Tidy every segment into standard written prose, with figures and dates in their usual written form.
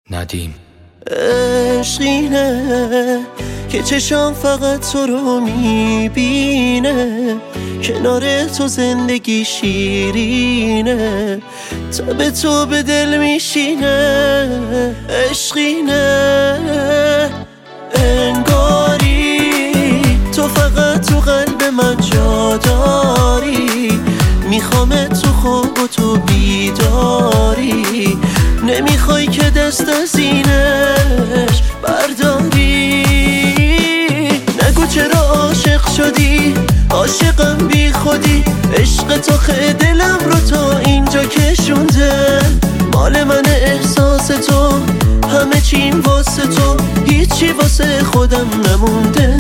ندیم. عشقینه که چشام فقط تو رو میبینه، کنار تو زندگی شیرینه، تب تو به دل میشینه. عشقینه انگاری تو فقط تو قلب من جا داری، میخوام تو خواب و تو بیداری، نمیخوای که دست از اینش برداری. نگو چرا عاشق شدی، عاشقم بی خودی، عشق تو خیلی دلم رو تا اینجا کشونده، مال من احساس تو، همه چیم واسه تو، هیچی واسه خودم نمونده.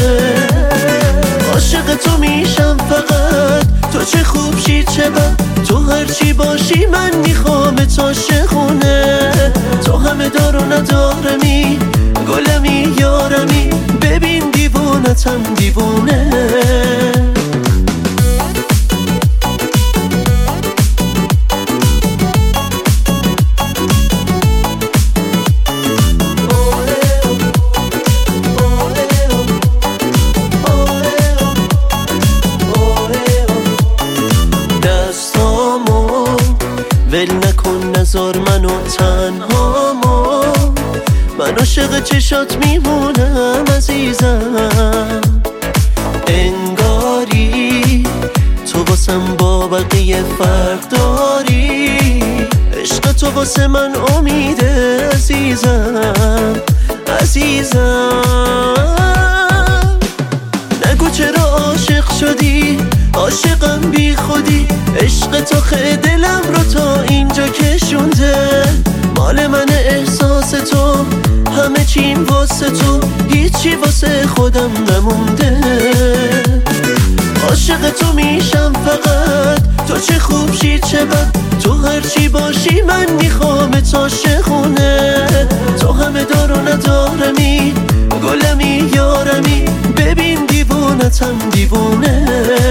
عاشق تو میشم فقط، تو چه خوب شی چه بد، تو هرچی باشی من میخوام تا شخونه، تو همه دار و ندارمی، گلمی یارمی، ببین دیوونتم دیوونه. ول نکن نذار منو تنهامو، من عاشق چشات میمونم عزیزم. انگاری تو واسم با بقیه فرق داری، عشق تو واسه من امیده عزیزم عزیزم. نگو چرا عاشق شدی، عاشقم بی خودی، عشق تو خیلی دلم رو تا اینجا کشونده، مال من احساس تو، همه چیم واسه تو، هیچی واسه خودم نمونده. عاشق تو میشم فقط، تو چه خوب شی چه بد، تو هرچی باشی من میخوام تا شخونه، تو همه دار و ندارمی، گلمی یارمی، ببین دیوونتم دیوونه.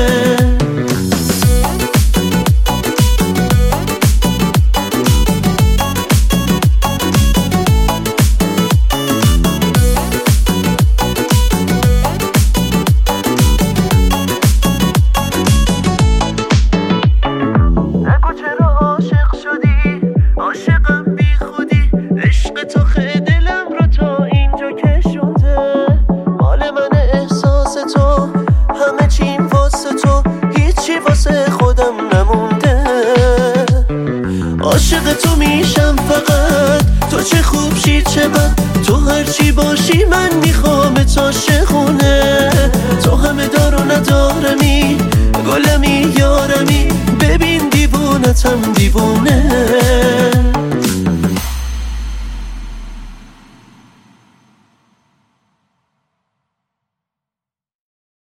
عاشق تو میشم فقط، تو چه خوب شی چه بد، تو هرچی باشی من میخوام تا شخونه، تو همه دار و ندارمی، گلمی یارمی، ببین دیوونتم دیوونه.